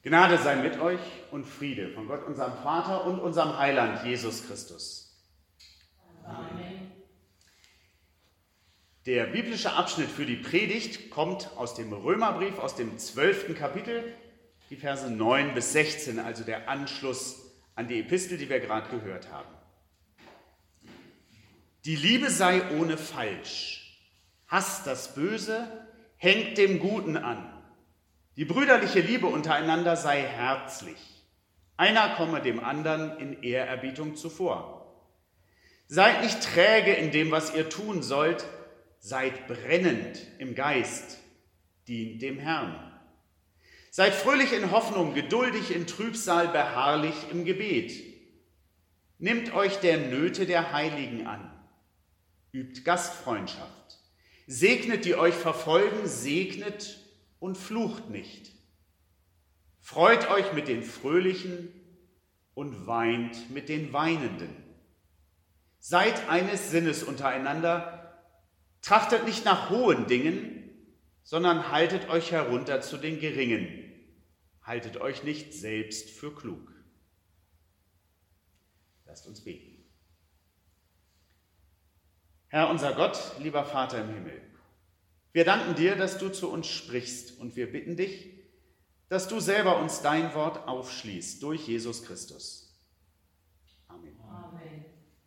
Gnade sei mit euch und Friede von Gott, unserem Vater und unserem Heiland, Jesus Christus. Amen. Der biblische Abschnitt für die Predigt kommt aus dem Römerbrief, aus dem 12. Kapitel, die Verse 9 bis 16, also der Anschluss an die Epistel, die wir gerade gehört haben. Die Liebe sei ohne Falsch, hasst das Böse, hängt dem Guten an. Die brüderliche Liebe untereinander sei herzlich. Einer komme dem anderen in Ehrerbietung zuvor. Seid nicht träge in dem, was ihr tun sollt, seid brennend im Geist, dient dem Herrn. Seid fröhlich in Hoffnung, geduldig in Trübsal, beharrlich im Gebet. Nehmt euch der Nöte der Heiligen an, übt Gastfreundschaft, segnet, die euch verfolgen, segnet und flucht nicht. Freut euch mit den Fröhlichen und weint mit den Weinenden. Seid eines Sinnes untereinander, trachtet nicht nach hohen Dingen, sondern haltet euch herunter zu den Geringen. Haltet euch nicht selbst für klug. Lasst uns beten. Herr unser Gott, lieber Vater im Himmel, wir danken dir, dass du zu uns sprichst, und wir bitten dich, dass du selber uns dein Wort aufschließt durch Jesus Christus. Amen. Amen.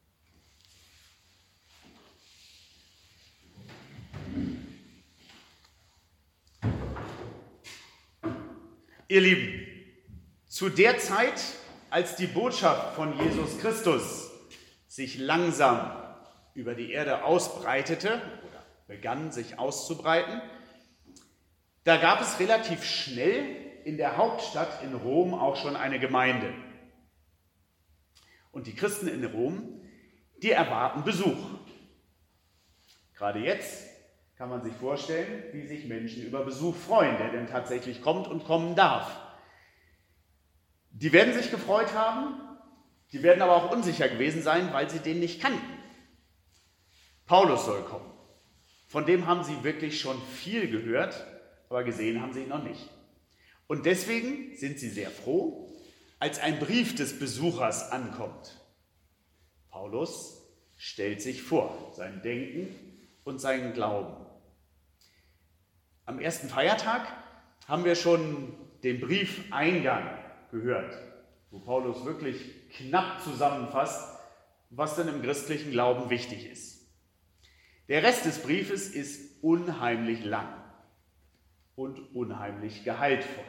Ihr Lieben, zu der Zeit, als die Botschaft von Jesus Christus sich langsam über die Erde ausbreitete, begann sich auszubreiten, da gab es relativ schnell in der Hauptstadt in Rom auch schon eine Gemeinde. Und die Christen in Rom, die erwarten Besuch. Gerade jetzt kann man sich vorstellen, wie sich Menschen über Besuch freuen, der denn tatsächlich kommt und kommen darf. Die werden sich gefreut haben, die werden aber auch unsicher gewesen sein, weil sie den nicht kannten. Paulus soll kommen. Von dem haben sie wirklich schon viel gehört, aber gesehen haben sie ihn noch nicht. Und deswegen sind sie sehr froh, als ein Brief des Besuchers ankommt. Paulus stellt sich vor, sein Denken und seinen Glauben. Am ersten Feiertag haben wir schon den Briefeingang gehört, wo Paulus wirklich knapp zusammenfasst, was denn im christlichen Glauben wichtig ist. Der Rest des Briefes ist unheimlich lang und unheimlich gehaltvoll.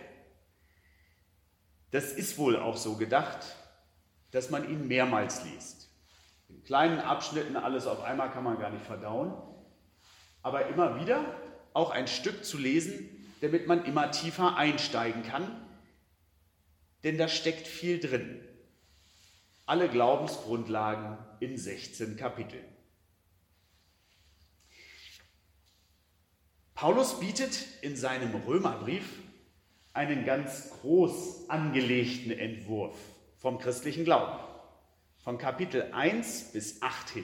Das ist wohl auch so gedacht, dass man ihn mehrmals liest. In kleinen Abschnitten alles auf einmal kann man gar nicht verdauen, aber immer wieder auch ein Stück zu lesen, damit man immer tiefer einsteigen kann, denn da steckt viel drin. Alle Glaubensgrundlagen in 16 Kapiteln. Paulus bietet in seinem Römerbrief einen ganz groß angelegten Entwurf vom christlichen Glauben, von Kapitel 1 bis 8 hin.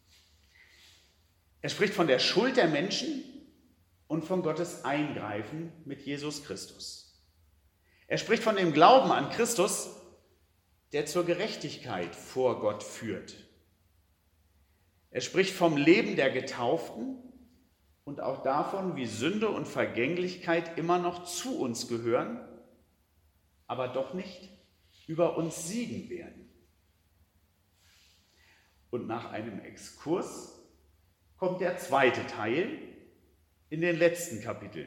Er spricht von der Schuld der Menschen und von Gottes Eingreifen mit Jesus Christus. Er spricht von dem Glauben an Christus, der zur Gerechtigkeit vor Gott führt. Er spricht vom Leben der Getauften und auch davon, wie Sünde und Vergänglichkeit immer noch zu uns gehören, aber doch nicht über uns siegen werden. Und nach einem Exkurs kommt der zweite Teil in den letzten Kapiteln.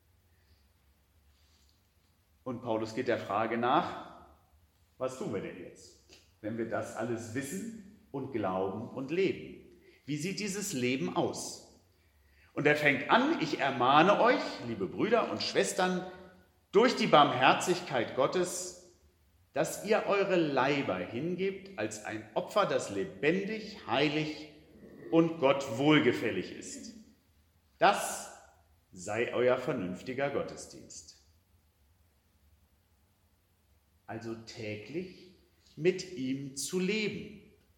Und Paulus geht der Frage nach, was tun wir denn jetzt, wenn wir das alles wissen und glauben und leben? Wie sieht dieses Leben aus? Und er fängt an: Ich ermahne euch, liebe Brüder und Schwestern, durch die Barmherzigkeit Gottes, dass ihr eure Leiber hingebt als ein Opfer, das lebendig, heilig und Gott wohlgefällig ist. Das sei euer vernünftiger Gottesdienst. Also täglich mit ihm zu leben,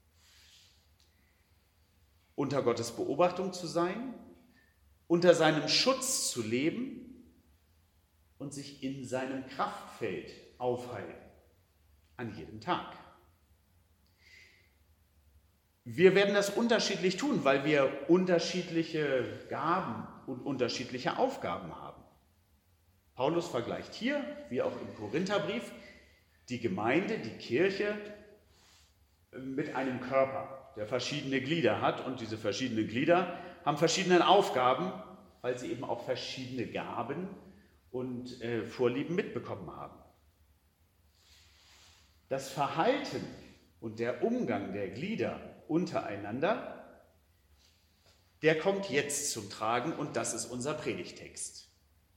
unter Gottes Beobachtung zu sein, unter seinem Schutz zu leben und sich in seinem Kraftfeld aufheilen. An jedem Tag. Wir werden das unterschiedlich tun, weil wir unterschiedliche Gaben und unterschiedliche Aufgaben haben. Paulus vergleicht hier, wie auch im Korintherbrief, die Gemeinde, die Kirche mit einem Körper, der verschiedene Glieder hat. Und diese verschiedenen Glieder haben verschiedene Aufgaben, weil sie eben auch verschiedene Gaben und Vorlieben mitbekommen haben. Das Verhalten und der Umgang der Glieder untereinander, der kommt jetzt zum Tragen und das ist unser Predigtext.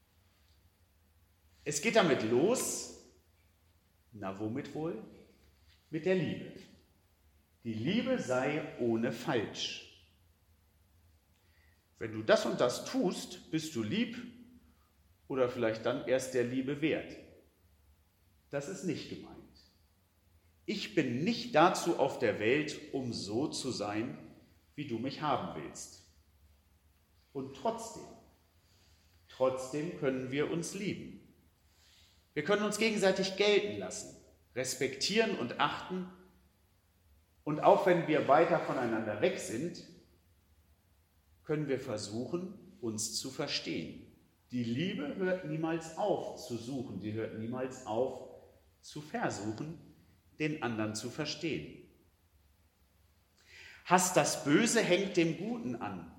Es geht damit los, na womit wohl? Mit der Liebe. Die Liebe sei ohne Falsch. Wenn du das und das tust, bist du lieb oder vielleicht dann erst der Liebe wert. Das ist nicht gemeint. Ich bin nicht dazu auf der Welt, um so zu sein, wie du mich haben willst. Und trotzdem können wir uns lieben. Wir können uns gegenseitig gelten lassen, respektieren und achten. Und auch wenn wir weiter voneinander weg sind, können wir versuchen, uns zu verstehen. Die Liebe hört niemals auf zu suchen, die hört niemals auf zu versuchen, den anderen zu verstehen. Hasst das Böse, hängt dem Guten an.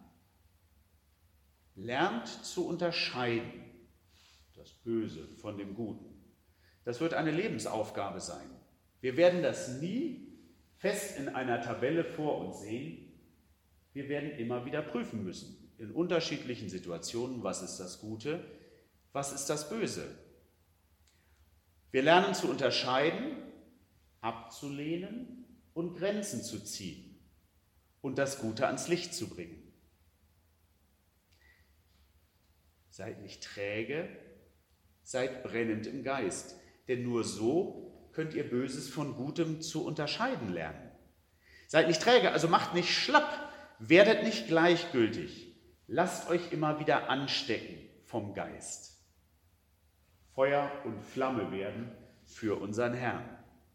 Lernt zu unterscheiden, das Böse von dem Guten. Das wird eine Lebensaufgabe sein. Wir werden das nie fest in einer Tabelle vor uns sehen. Wir werden immer wieder prüfen müssen, in unterschiedlichen Situationen, was ist das Gute, was ist das Böse. Wir lernen zu unterscheiden, abzulehnen und Grenzen zu ziehen und das Gute ans Licht zu bringen. Seid nicht träge, seid brennend im Geist, denn nur so könnt ihr Böses von Gutem zu unterscheiden lernen. Seid nicht träge, also macht nicht schlapp, werdet nicht gleichgültig, lasst euch immer wieder anstecken vom Geist. Feuer und Flamme werden für unseren Herrn.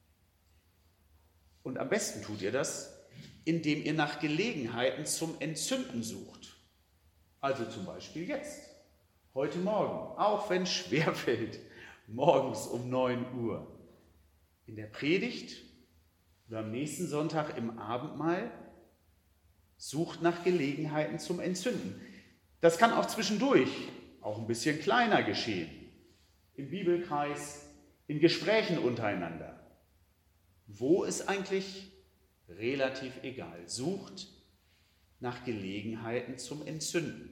Und am besten tut ihr das, indem ihr nach Gelegenheiten zum Entzünden sucht. Also zum Beispiel jetzt, heute Morgen, auch wenn es schwerfällt, morgens um 9 Uhr. In der Predigt oder am nächsten Sonntag im Abendmahl sucht nach Gelegenheiten zum Entzünden. Das kann auch zwischendurch, auch ein bisschen kleiner geschehen. Im Bibelkreis, in Gesprächen untereinander. Wo ist eigentlich relativ egal. Sucht nach Gelegenheiten zum Entzünden.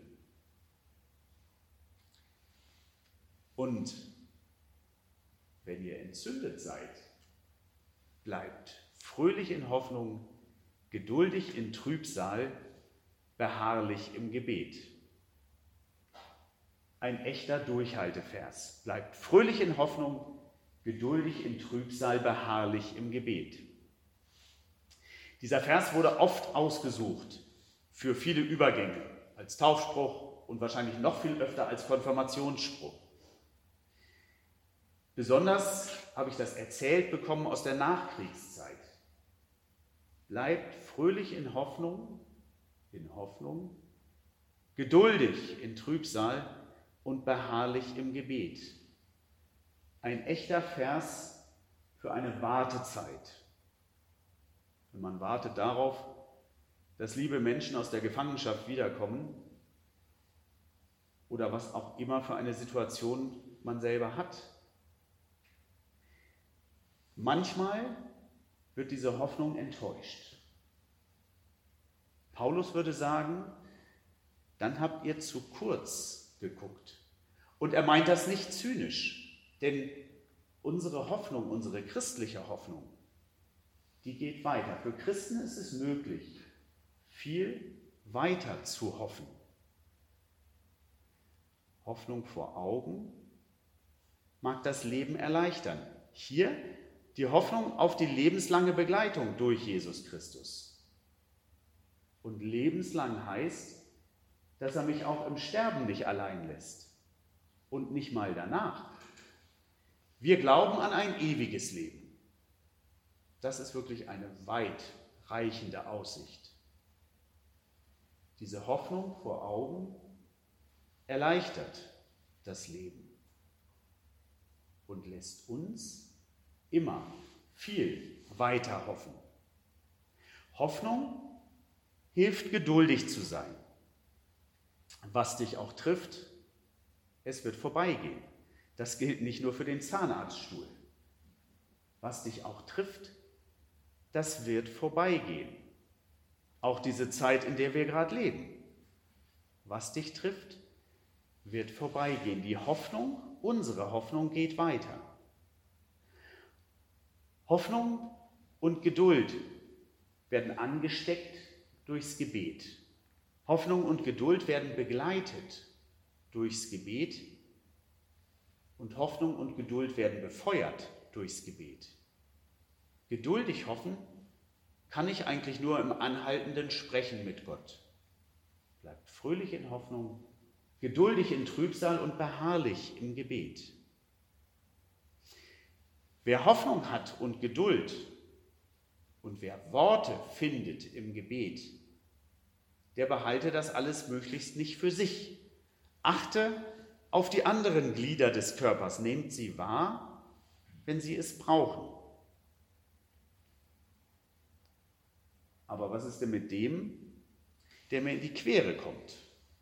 Und wenn ihr entzündet seid, bleibt fröhlich in Hoffnung, geduldig in Trübsal, beharrlich im Gebet. Ein echter Durchhaltevers. Bleibt fröhlich in Hoffnung, geduldig in Trübsal, beharrlich im Gebet. Dieser Vers wurde oft ausgesucht für viele Übergänge, als Taufspruch und wahrscheinlich noch viel öfter als Konfirmationsspruch. Besonders habe ich das erzählt bekommen aus der Nachkriegszeit. Bleibt fröhlich in Hoffnung, geduldig in Trübsal und beharrlich im Gebet. Ein echter Vers für eine Wartezeit. Wenn man wartet darauf, dass liebe Menschen aus der Gefangenschaft wiederkommen oder was auch immer für eine Situation man selber hat. Manchmal wird diese Hoffnung enttäuscht. Paulus würde sagen, dann habt ihr zu kurz geguckt. Und er meint das nicht zynisch. Denn unsere Hoffnung, unsere christliche Hoffnung, die geht weiter. Für Christen ist es möglich, viel weiter zu hoffen. Hoffnung vor Augen mag das Leben erleichtern. Hier die Hoffnung auf die lebenslange Begleitung durch Jesus Christus. Und lebenslang heißt, dass er mich auch im Sterben nicht allein lässt und nicht mal danach. Wir glauben an ein ewiges Leben. Das ist wirklich eine weitreichende Aussicht. Diese Hoffnung vor Augen erleichtert das Leben und lässt uns immer viel weiter hoffen. Hoffnung hilft, geduldig zu sein. Was dich auch trifft, es wird vorbeigehen. Das gilt nicht nur für den Zahnarztstuhl. Was dich auch trifft, das wird vorbeigehen. Auch diese Zeit, in der wir gerade leben. Was dich trifft, wird vorbeigehen. Die Hoffnung, unsere Hoffnung geht weiter. Hoffnung und Geduld werden angesteckt durchs Gebet. Hoffnung und Geduld werden begleitet durchs Gebet und Hoffnung und Geduld werden befeuert durchs Gebet. Geduldig hoffen kann ich eigentlich nur im anhaltenden Sprechen mit Gott. Bleibt fröhlich in Hoffnung, geduldig in Trübsal und beharrlich im Gebet. Wer Hoffnung hat und Geduld und wer Worte findet im Gebet, der behalte das alles möglichst nicht für sich. Achte auf die anderen Glieder des Körpers, nehmt sie wahr, wenn sie es brauchen. Aber was ist denn mit dem, der mir in die Quere kommt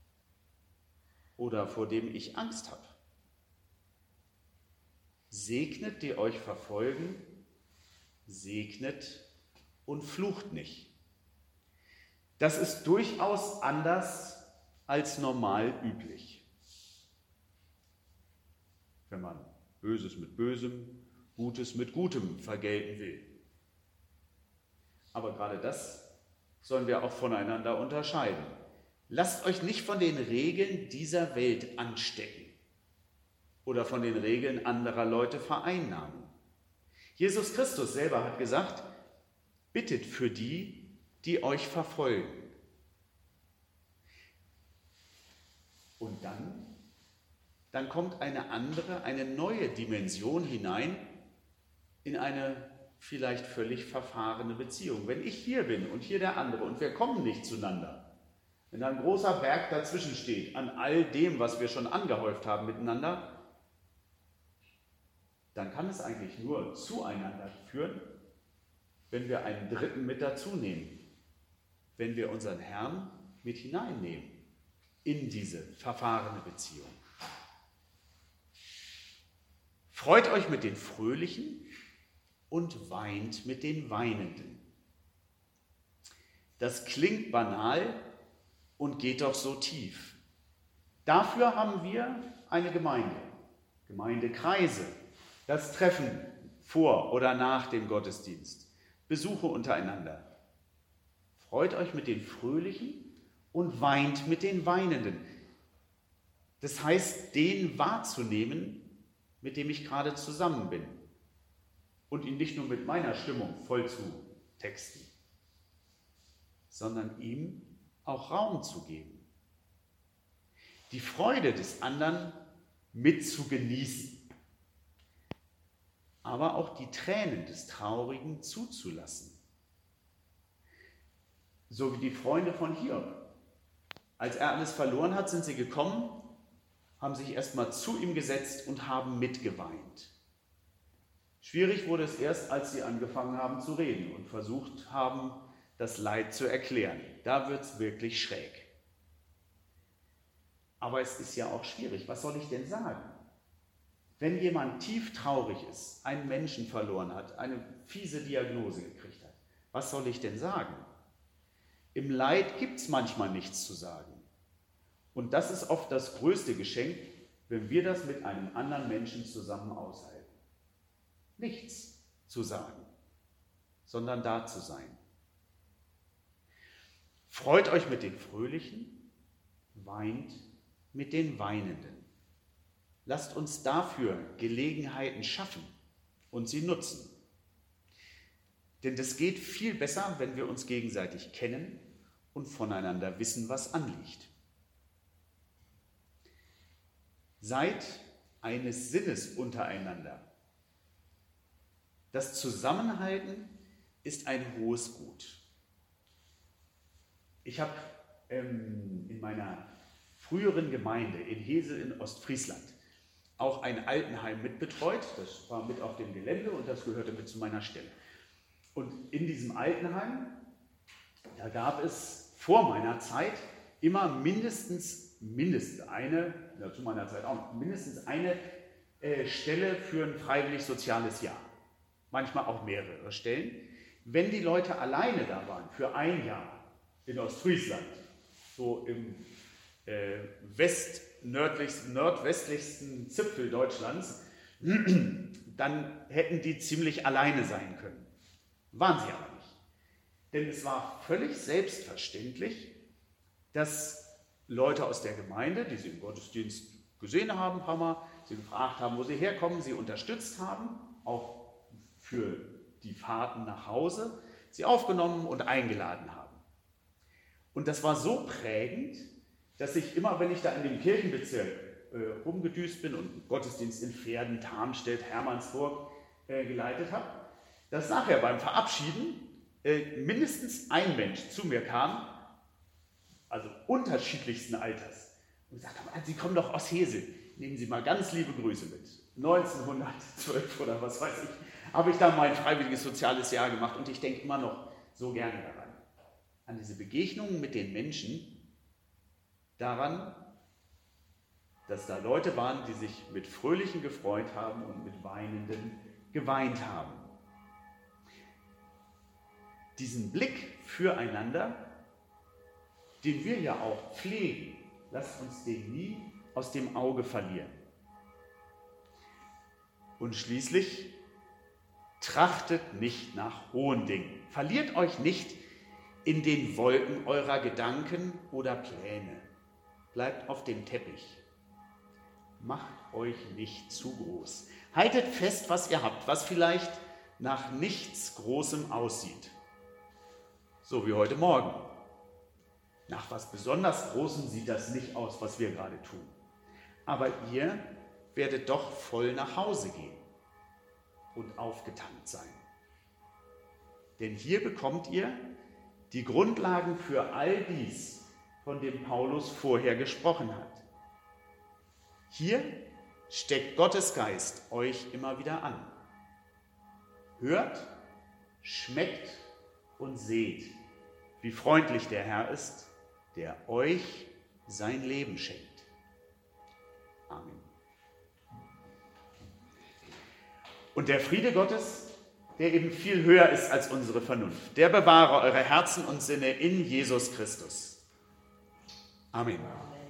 oder vor dem ich Angst habe? Segnet, die euch verfolgen, segnet und flucht nicht. Das ist durchaus anders als normal üblich. Wenn man Böses mit Bösem, Gutes mit Gutem vergelten will. Aber gerade das sollen wir auch voneinander unterscheiden. Lasst euch nicht von den Regeln dieser Welt anstecken oder von den Regeln anderer Leute vereinnahmen. Jesus Christus selber hat gesagt, bittet für die, die euch verfolgen. Und dann kommt eine andere, eine neue Dimension hinein in eine vielleicht völlig verfahrene Beziehung. Wenn ich hier bin und hier der andere und wir kommen nicht zueinander, wenn ein großer Berg dazwischen steht an all dem, was wir schon angehäuft haben miteinander, dann kann es eigentlich nur zueinander führen, wenn wir einen Dritten mit dazu nehmen, wenn wir unseren Herrn mit hineinnehmen in diese verfahrene Beziehung. Freut euch mit den Fröhlichen und weint mit den Weinenden. Das klingt banal und geht doch so tief. Dafür haben wir eine Gemeinde, Gemeindekreise, das Treffen vor oder nach dem Gottesdienst, Besuche untereinander. Freut euch mit den Fröhlichen und weint mit den Weinenden. Das heißt, den wahrzunehmen, mit dem ich gerade zusammen bin. Und ihn nicht nur mit meiner Stimmung voll zu texten, sondern ihm auch Raum zu geben. Die Freude des anderen mit zu genießen, aber auch die Tränen des Traurigen zuzulassen. So wie die Freunde von Hiob. Als er alles verloren hat, sind sie gekommen, haben sich erstmal zu ihm gesetzt und haben mitgeweint. Schwierig wurde es erst, als sie angefangen haben zu reden und versucht haben, das Leid zu erklären. Da wird es wirklich schräg. Aber es ist ja auch schwierig. Was soll ich denn sagen? Wenn jemand tief traurig ist, einen Menschen verloren hat, eine fiese Diagnose gekriegt hat, was soll ich denn sagen? Im Leid gibt es manchmal nichts zu sagen. Und das ist oft das größte Geschenk, wenn wir das mit einem anderen Menschen zusammen aushalten. Nichts zu sagen, sondern da zu sein. Freut euch mit den Fröhlichen, weint mit den Weinenden. Lasst uns dafür Gelegenheiten schaffen und sie nutzen. Denn das geht viel besser, wenn wir uns gegenseitig kennen und voneinander wissen, was anliegt. Seid eines Sinnes untereinander. Das Zusammenhalten ist ein hohes Gut. Ich habe in meiner früheren Gemeinde in Hesel in Ostfriesland auch ein Altenheim mitbetreut. Das war mit auf dem Gelände und das gehörte mit zu meiner Stelle. Und in diesem Altenheim, da gab es vor meiner Zeit immer mindestens eine, ja, zu meiner Zeit auch noch, mindestens eine Stelle für ein freiwillig soziales Jahr. Manchmal auch mehrere Stellen. Wenn die Leute alleine da waren für ein Jahr in Ostfriesland, so im nordwestlichsten Zipfel Deutschlands, dann hätten die ziemlich alleine sein können. Waren sie aber nicht. Denn es war völlig selbstverständlich, dass Leute aus der Gemeinde, die sie im Gottesdienst gesehen haben, ein paar Mal, sie gefragt haben, wo sie herkommen, sie unterstützt haben, auch für die Fahrten nach Hause, sie aufgenommen und eingeladen haben. Und das war so prägend, dass ich immer, wenn ich da in dem Kirchenbezirk rumgedüst bin und Gottesdienst in Verden, Tarnstedt, Hermannsburg geleitet habe, dass nachher beim Verabschieden mindestens ein Mensch zu mir kam, also unterschiedlichsten Alters, und sagte, Sie kommen doch aus Hesel, nehmen Sie mal ganz liebe Grüße mit. 1912 oder was weiß ich, habe ich da mein freiwilliges soziales Jahr gemacht und ich denke immer noch so gerne daran, an diese Begegnungen mit den Menschen, daran, dass da Leute waren, die sich mit Fröhlichen gefreut haben und mit Weinenden geweint haben. Diesen Blick füreinander, den wir ja auch pflegen, lasst uns den nie aus dem Auge verlieren. Und schließlich, trachtet nicht nach hohen Dingen. Verliert euch nicht in den Wolken eurer Gedanken oder Pläne. Bleibt auf dem Teppich. Macht euch nicht zu groß. Haltet fest, was ihr habt, was vielleicht nach nichts Großem aussieht. So wie heute Morgen. Nach was besonders Großem sieht das nicht aus, was wir gerade tun. Aber ihr werdet doch voll nach Hause gehen und aufgetankt sein. Denn hier bekommt ihr die Grundlagen für all dies, von dem Paulus vorher gesprochen hat. Hier steckt Gottes Geist euch immer wieder an. Hört, schmeckt und seht, wie freundlich der Herr ist, der euch sein Leben schenkt. Amen. Und der Friede Gottes, der eben viel höher ist als unsere Vernunft, der bewahre eure Herzen und Sinne in Jesus Christus. Amen.